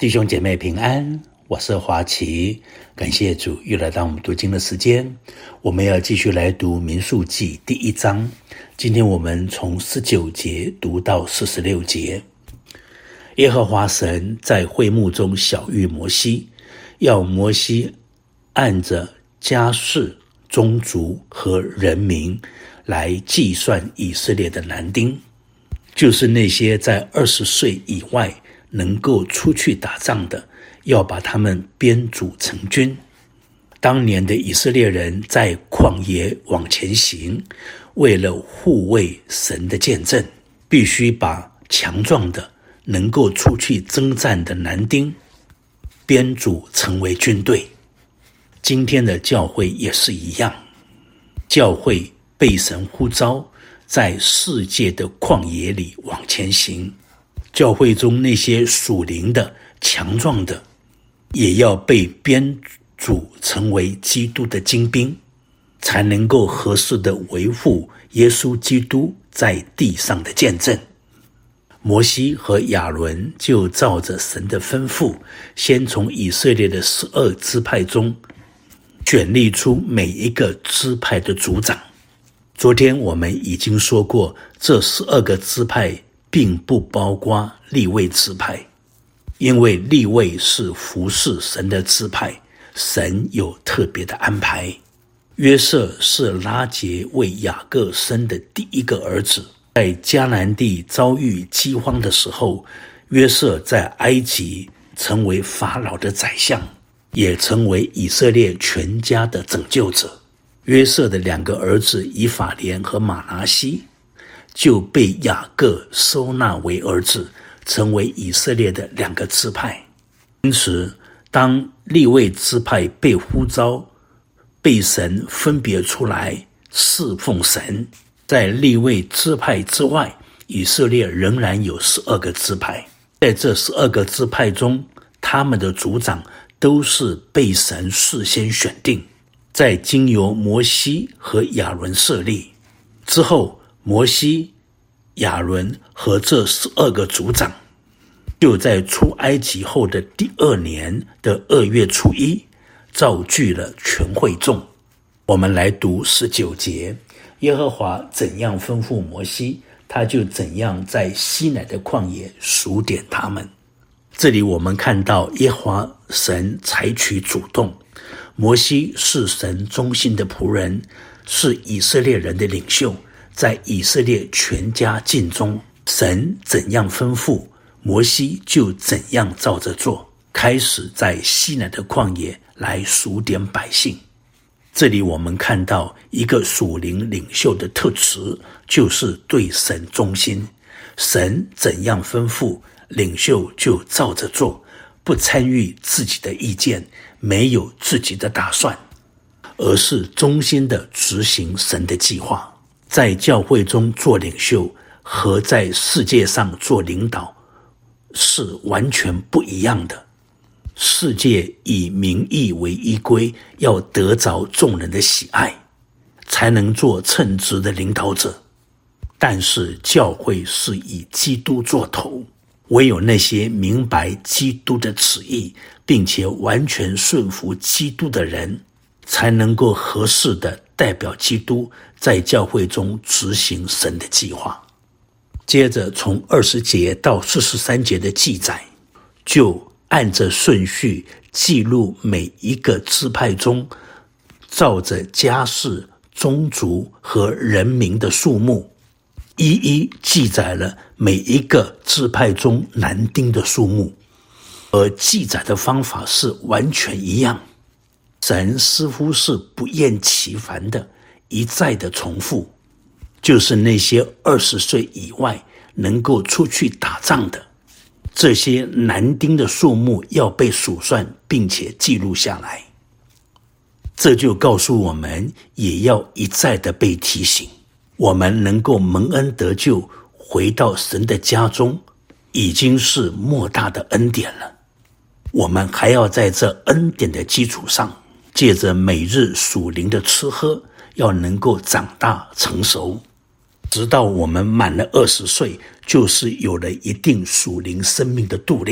弟兄姐妹平安，我是华奇，感谢主又来到我们读经的时间。我们要继续来读民数记第1章，今天我们从19节读到46节。耶和华神在会幕中晓谕摩西，要摩西按着家室、宗族和人民来计算以色列的男丁，就是那些在20岁以外能够出去打仗的，要把他们编组成军。当年的以色列人在旷野往前行，为了护卫神的见证，必须把强壮的能够出去征战的男丁编组成为军队。今天的教会也是一样，教会被神呼召，在世界的旷野里往前行。教会中那些属灵的、强壮的，也要被编组成为基督的精兵，才能够合适的维护耶稣基督在地上的见证。摩西和亚伦就照着神的吩咐，先从以色列的12支派中选立出每一个支派的族长。昨天我们已经说过，这12个支派并不包括利未支派，因为利未是服侍神的支派，神有特别的安排。约瑟是拉结为雅各生的第一个儿子，在迦南地遭遇饥荒的时候，约瑟在埃及成为法老的宰相，也成为以色列全家的拯救者。约瑟的2个儿子以法莲和马拿西就被雅各收纳为儿子，成为以色列的2个支派。因此当利未支派被呼召，被神分别出来侍奉神，在利未支派之外，以色列仍然有12个支派。在这12个支派中，他们的族长都是被神事先选定，在经由摩西和亚伦设立之后，摩西、亚伦和这12个族长就在出埃及后的第2年的2月初1召聚了全会众。我们来读19节，耶和华怎样吩咐摩西，他就怎样在西乃的旷野数点他们。这里我们看到耶和华神采取主动，摩西是神忠心的仆人，是以色列人的领袖，在以色列全家尽忠。神怎样吩咐，摩西就怎样照着做，开始在西乃的旷野来数点百姓。这里我们看到一个属灵领袖的特质，就是对神忠心。神怎样吩咐，领袖就照着做，不参与自己的意见，没有自己的打算，而是忠心地执行神的计划。在教会中做领袖和在世界上做领导是完全不一样的。世界以名义为依归，要得着众人的喜爱，才能做称职的领导者。但是教会是以基督做头，唯有那些明白基督的旨意，并且完全顺服基督的人，才能够合适的代表基督在教会中执行神的计划。接着从20节到43节的记载，就按着顺序记录每一个支派中照着家室、宗族和人民的数目，一一记载了每一个支派中男丁的数目，而记载的方法是完全一样。神似乎是不厌其烦的一再的重复，就是那些20岁以外能够出去打仗的这些男丁的数目要被数算并且记录下来。这就告诉我们，也要一再的被提醒，我们能够蒙恩得救，回到神的家中，已经是莫大的恩典了。我们还要在这恩典的基础上，借着每日属灵的吃喝，要能够长大成熟，直到我们满了20岁，就是有了一定属灵生命的度量，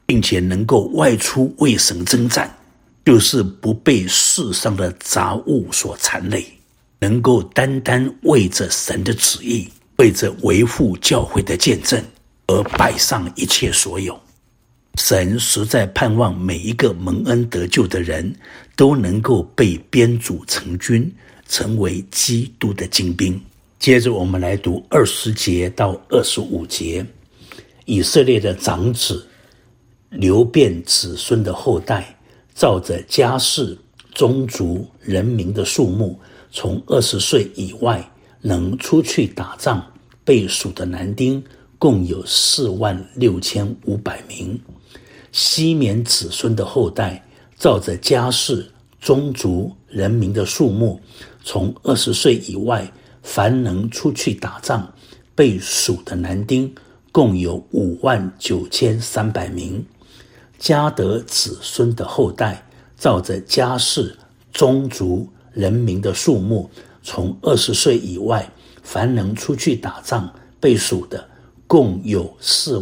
并且能够外出为神征战，就是不被世上的杂物所缠累，能够单单为着神的旨意，为着维护教会的见证而摆上一切所有。神实在盼望每一个蒙恩得救的人都能够被编组成军，成为基督的精兵。接着我们来读20节到25节。以色列的长子流便子孙的后代，照着家世、宗族、人民的数目，从20岁以外能出去打仗被数的男丁，共有46500名。西缅子孙的后代，照着家世、宗族、人民的数目，从20岁以外凡能出去打仗被数的男丁，共有59300名。迦得子孙的后代，照着家世、宗族、人民的数目，从20岁以外凡能出去打仗被数的，共有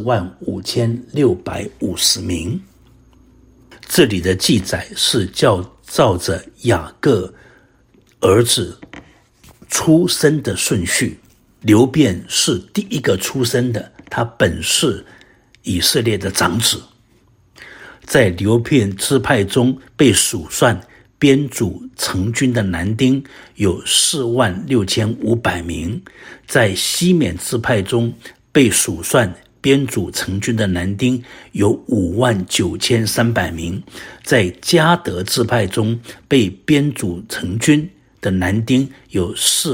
45650名。这里的记载是照着雅各儿子出生的顺序，流便是第一个出生的，他本是以色列的长子。在流便支派中被数算编组成军的男丁有46500名，在西缅支派中被数算编组成军的男丁有59300名，在迦得支派中被编组成军的男丁有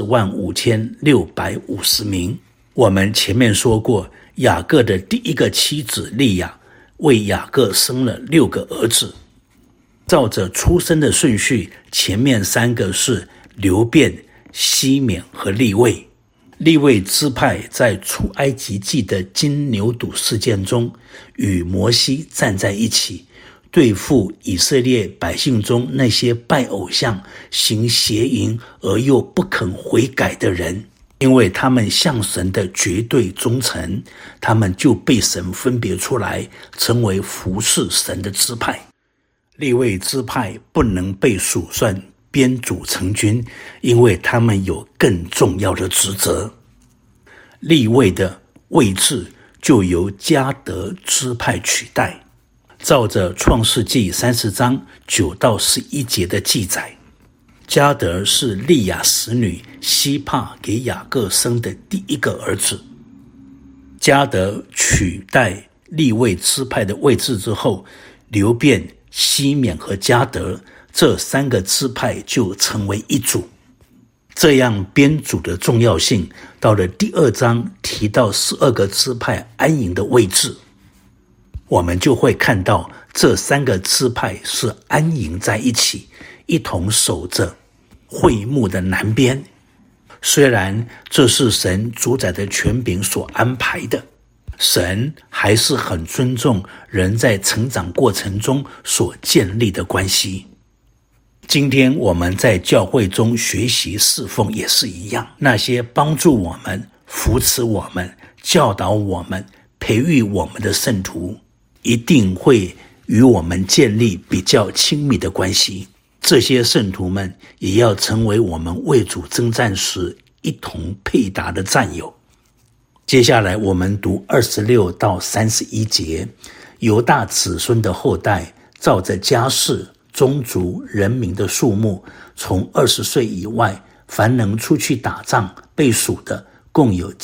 45650名。我们前面说过，雅各的第一个妻子利亚为雅各生了6个儿子。照着出生的顺序，前面3个是流便、西缅和利未。利未支派在出埃及记的金牛犊事件中与摩西站在一起，对付以色列百姓中那些拜偶像、行邪淫而又不肯悔改的人。因为他们向神的绝对忠诚，他们就被神分别出来，成为服侍神的支派。利未支派不能被数算编组成军，因为他们有更重要的职责。利未的位置就由迦得支派取代。照着创世纪30章9到11节的记载，迦得是利亚使女西帕给雅各生的第一个儿子。迦得取代利未支派的位置之后，流便、西缅和迦得这3个支派就成为一组。这样编组的重要性，到了第2章提到12个支派安营的位置，我们就会看到这3个支派是安营在一起，一同守着会幕的南边。虽然这是神主宰的权柄所安排的，神还是很尊重人在成长过程中所建立的关系。今天我们在教会中学习侍奉也是一样，那些帮助我们、扶持我们、教导我们、培育我们的圣徒，一定会与我们建立比较亲密的关系。这些圣徒们也要成为我们为主征战时一同配搭的战友。接下来我们读26到31节。犹大子孙的后代，照着家世、宗族、人民的数目，从20岁以外凡能出去打仗被数的，共有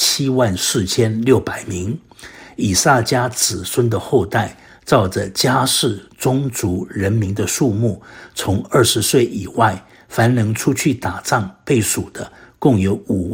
74600名。以萨迦子孙的后代，照着家世、宗族、人民的数目，从20岁以外凡能出去打仗被数的，共有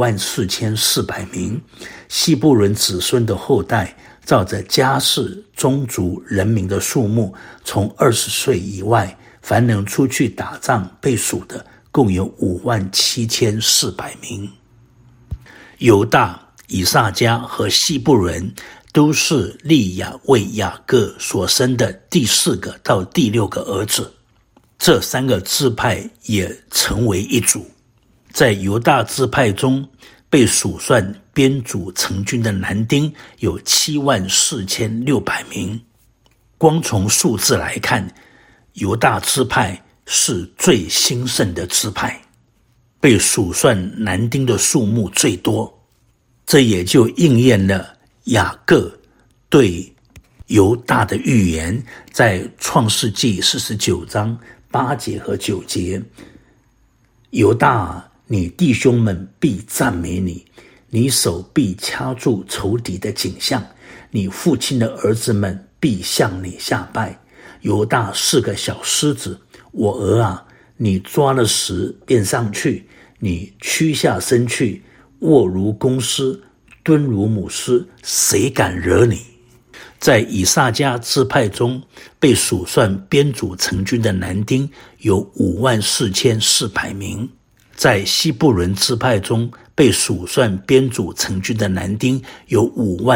54400名。希布伦子孙的后代，照着家世、宗族、人民的数目，从20岁以外凡能出去打仗被数的，共有57400名。犹大、以萨迦和希布伦都是利亚为雅各所生的第4个到第6个儿子。这3个支派也成为一组。在犹大支派中被数算编组成军的男丁有74600名。 光从数字来看，犹大支派是最兴盛的支派，被数算男丁的数目最多。这也就应验了雅各对犹大的预言，在创世纪49章8节和9节，犹大，你弟兄们必赞美你，你手必掐住仇敌的颈项，你父亲的儿子们必向你下拜。犹大是个小狮子，我儿啊，你抓了石便上去，你屈下身去，卧如公狮，蹲如母狮，谁敢惹你？在以萨迦支派中，被数算编组成军的男丁有54400名。在西布伦支派中，被数算编组成军的男丁有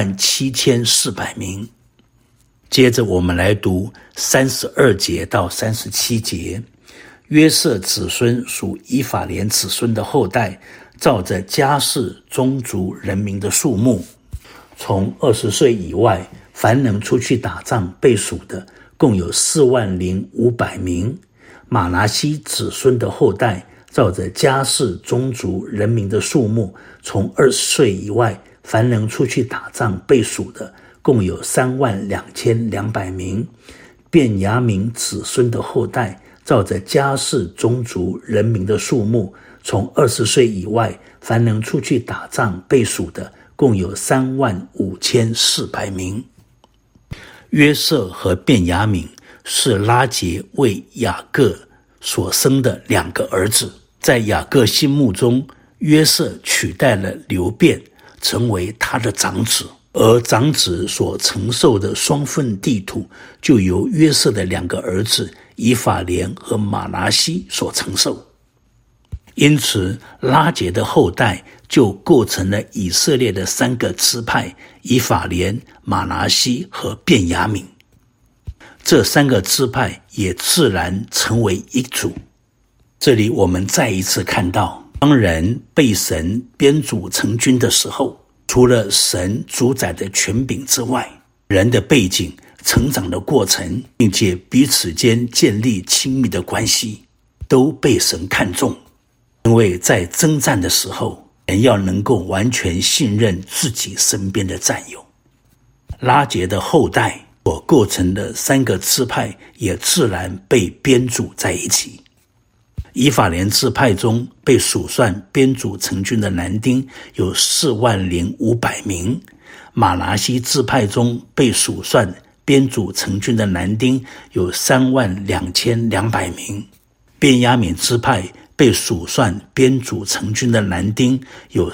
57400名。接着我们来读32节到37节。约瑟子孙属以法莲子孙的后代，照着家世宗族人民的数目，从20岁以外凡能出去打仗被数的共有40500名。马拿西子孙的后代，照着家世宗族人民的数目，从20岁以外凡能出去打仗被数的共有32200名。便雅悯子孙的后代，照着家世宗族人民的数目，从20岁以外凡能出去打仗被数的共有35400名。约瑟和便雅悯是拉结为雅各所生的2个儿子。在雅各心目中，约瑟取代了流便，成为他的长子，而长子所承受的双份地土，就由约瑟的2个儿子以法莲和马拿西所承受。因此，拉结的后代就构成了以色列的3个支派：以法莲、马拿西和便雅悯。这3个支派也自然成为一组。这里我们再一次看到，当人被神编组成军的时候，除了神主宰的权柄之外，人的背景、成长的过程，并且彼此间建立亲密的关系，都被神看重。因为在征战的时候，人要能够完全信任自己身边的战友。拉结的后代所构成的3个支派也自然被编组在一起。以法莲支派中被数算编组成军的男丁有40500名，马拿西支派中被数算编组成军的男丁有32200名，便雅悯支派被数算编组成军的男丁有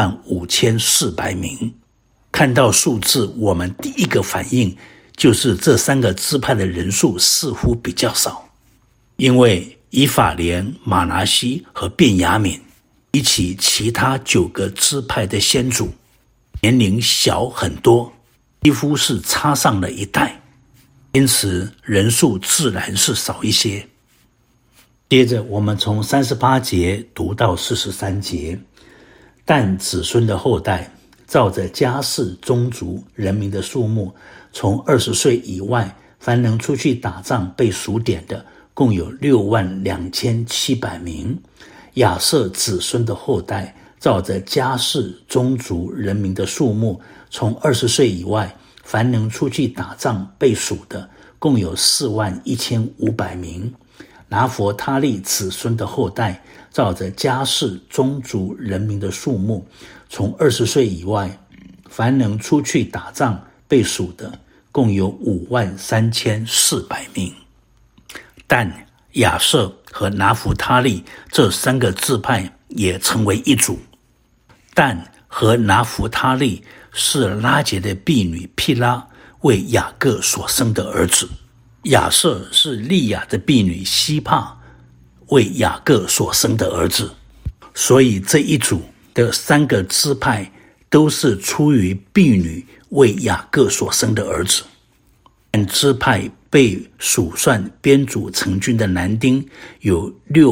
35400名。看到数字，我们第一个反应就是这3个支派的人数似乎比较少，因为以法莲、马拿西和便雅悯比起其他9个支派的先祖，年龄小很多，几乎是差上了一代，因此人数自然是少一些。接着我们从38节读到43节。但子孙的后代，照着家世宗族人民的数目，从20岁以外凡能出去打仗被数点的共有62700名。亚瑟子孙的后代，照着家世宗族人民的数目，从20岁以外凡能出去打仗被数的共有41500名。拿弗他利子孙的后代，照着家世宗族人民的数目，从20岁以外凡能出去打仗被数的共有53400名。但亚瑟和拿弗他利这3个支派也成为一组。但和拿弗他利是拉结的婢女毗拉为雅各所生的儿子，亚瑟是利亚的婢女西帕为雅各所生的儿子。所以这一组的3个支派都是出于婢女为雅各所生的儿子。但支派被数算编组成军的男丁有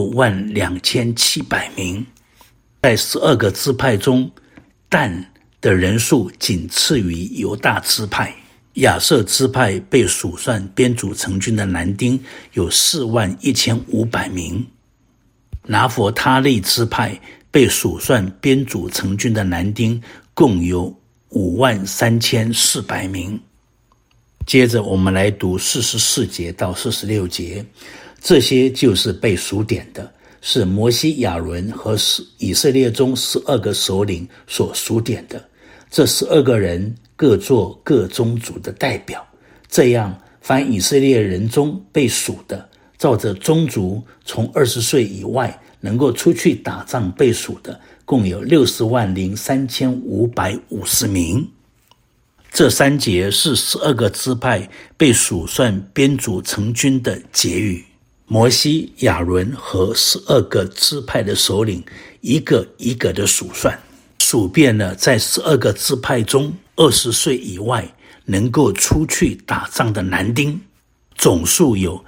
62700名。在12个支派中，但的人数仅次于犹大支派。 亚设支派被数算编组成军的男丁有41500名，拿佛他利支派被数算编组成军的男丁共有53400名。接着我们来读44节到46节，这些就是被数点的，是摩西、亚伦和以色列中12个首领所数点的。这12个人各做各宗族的代表，这样凡以色列人中被数的，照着宗族从20岁以外能够出去打仗被数的，共有603550名。这3节是12个支派被数算编组成军的结语。摩西、亚伦和12个支派的首领一个一个的数算，数遍了在12个支派中20岁以外能够出去打仗的男丁，总数有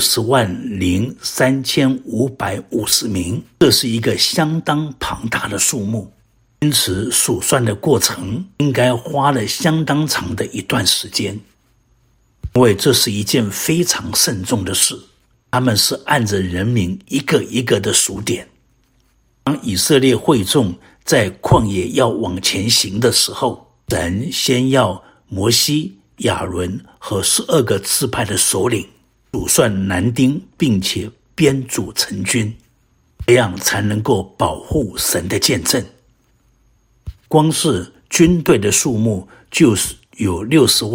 603550名，这是一个相当庞大的数目。因此数算的过程应该花了相当长的一段时间，因为这是一件非常慎重的事。他们是按着人民一个一个的数点。当以色列会众在旷野要往前行的时候，神先要摩西、亚伦和12个支派的首领数算男丁，并且编组成军，这样才能够保护神的见证。光是军队的数目就是有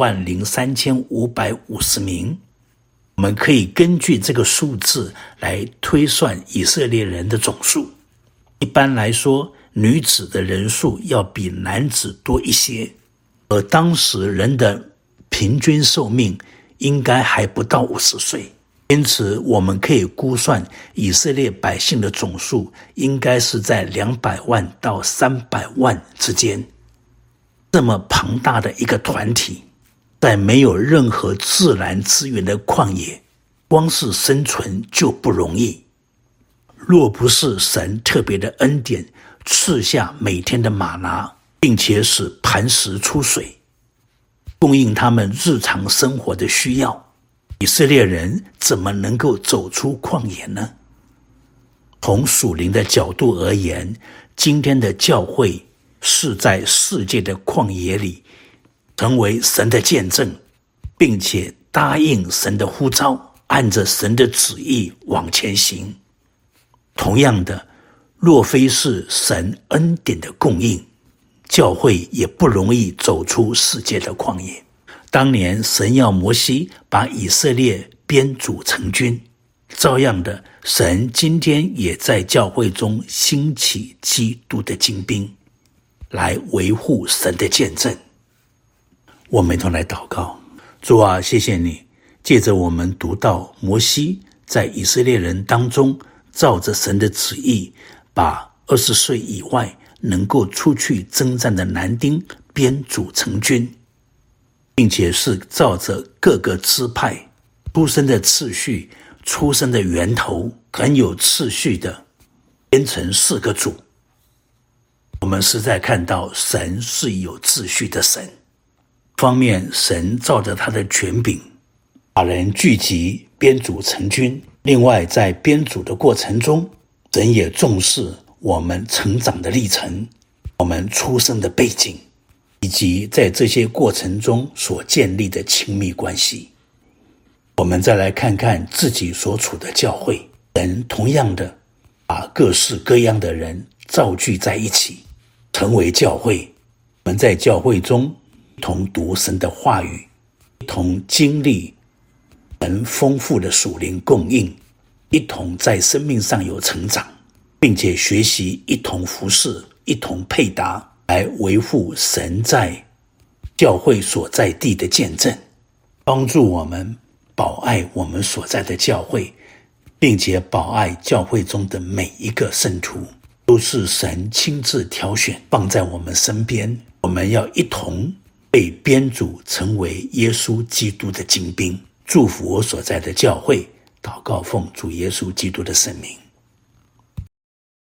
603550名，我们可以根据这个数字来推算以色列人的总数。一般来说，女子的人数要比男子多一些，而当时人的平均寿命应该还不到50岁，因此我们可以估算以色列百姓的总数应该是在200万到300万之间。这么庞大的一个团体，在没有任何自然资源的旷野，光是生存就不容易。若不是神特别的恩典赐下每天的玛拿，并且使磐石出水，供应他们日常生活的需要，以色列人怎么能够走出旷野呢？从属灵的角度而言，今天的教会是在世界的旷野里成为神的见证，并且答应神的呼召，按着神的旨意往前行。同样的，若非是神恩典的供应，教会也不容易走出世界的旷野。当年神要摩西把以色列编组成军，照样的，神今天也在教会中兴起基督的精兵，来维护神的见证。我们一同来祷告。主啊，谢谢你，借着我们读到摩西在以色列人当中照着神的旨意，把20岁以外能够出去征战的男丁编组成军，并且是照着各个支派出生的次序、出生的源头很有次序的编成4个组。我们实在看到神是有秩序的神。方面，神照着他的权柄把人聚集编组成军，另外在编组的过程中，神也重视我们成长的历程，我们出生的背景，以及在这些过程中所建立的亲密关系。我们再来看看自己所处的教会，神同样的把各式各样的人召聚在一起，成为教会。我们在教会中一同读神的话语，一同经历神丰富的属灵供应，一同在生命上有成长，并且学习一同服侍，一同配搭，来维护神在教会所在地的见证，帮助我们保爱我们所在的教会，并且保爱教会中的每一个圣徒，都是神亲自挑选放在我们身边。我们要一同被编组成为耶稣基督的精兵。祝福我所在的教会，祷告奉主耶稣基督的圣名。